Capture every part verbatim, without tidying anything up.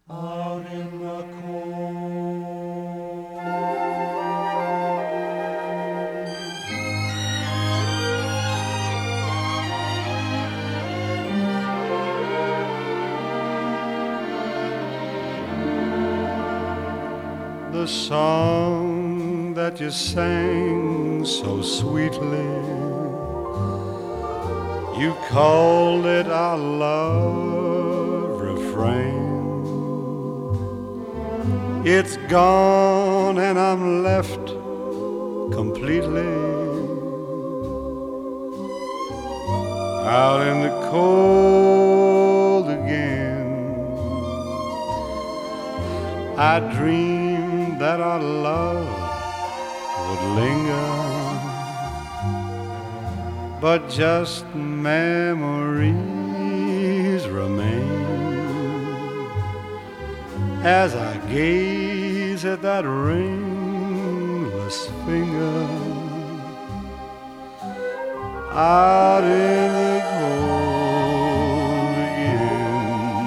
out in the cold. The song that you sang so sweetly, you called it our love refrain. It's gone and I'm left completely out in the cold again. I dreamed that our love would linger, but just memories remain as I gaze at that ringless finger out in the cold again.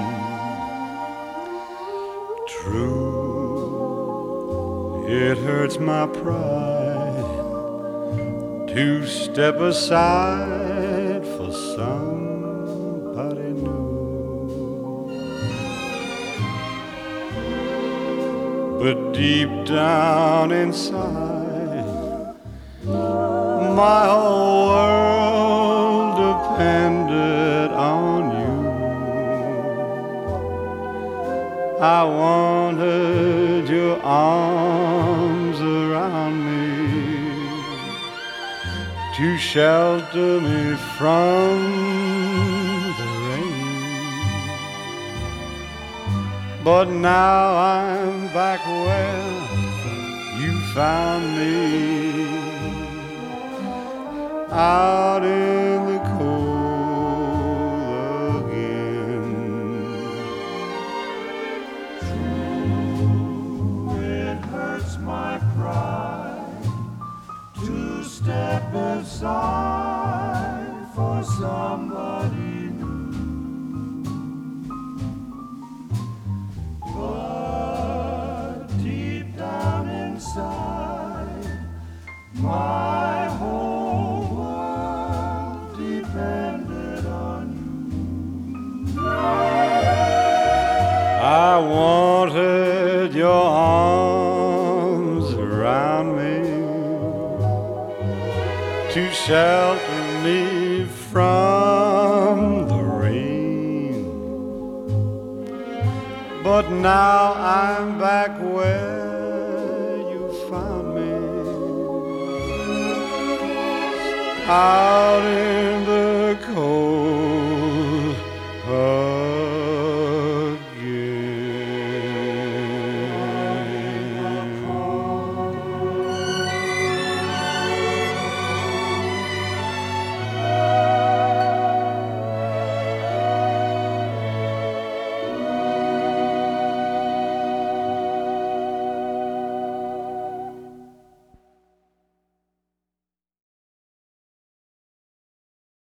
True, it hurts my pride to step aside for somebody new. But deep down inside, my whole world depended on you. I wanted your arms around me to shelter me from the rain. But now I'm back where you found me, out in the cold again. True, it hurts my pride to step aside for somebody new. But deep down inside, my whole world depended on you. I wanted your arms around me to shelter me from the rain. But now I'm back where you found me, out in the cold